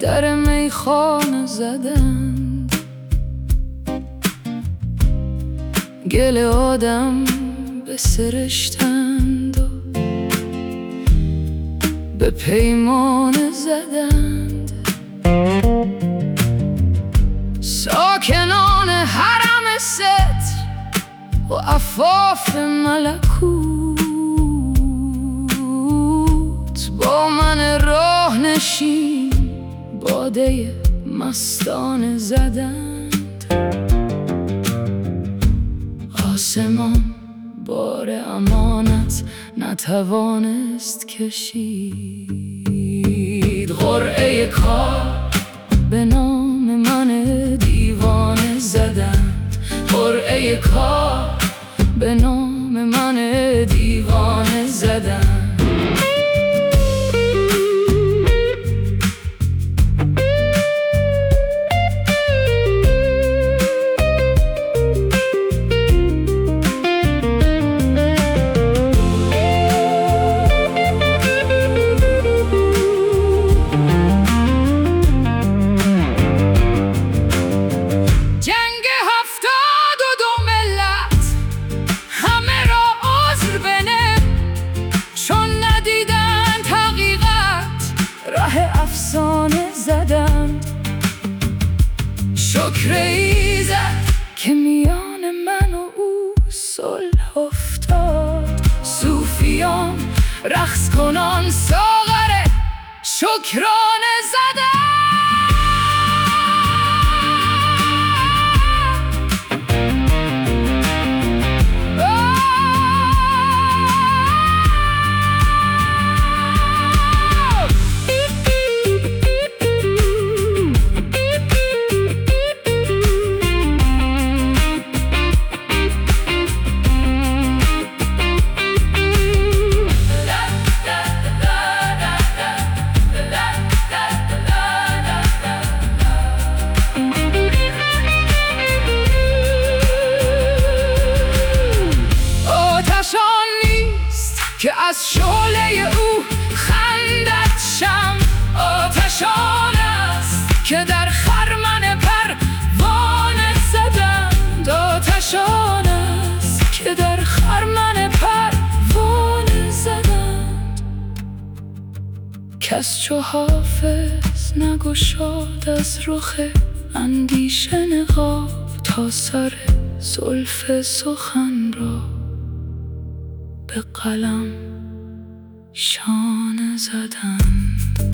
در میخانه زدند، گل آدم بسرشتند و به پیمانه زدند. ساکنان حرم ست و عفاف ملکوت با من راه نشین باده مستانه زدند. آسمان بار امانت نتوانست کشید، قرعه کار به نام من دیوانه زدند، قرعه کار به نام من دیوانه زدند. افسانه زدند، شکر ایزد که میان من و او صلح افتاد. صوفیان رقص کنان ساغر شکرانه زدند. که از شعله او خندد شم، آتشان است که در خرمن پروانه زدند، آتشان است که در خرمن پروانه زدند. کس چو حافظ نگشاد از رخ اندیشه نقاب، تا سر زلف سخن را به قلم شانه زدند.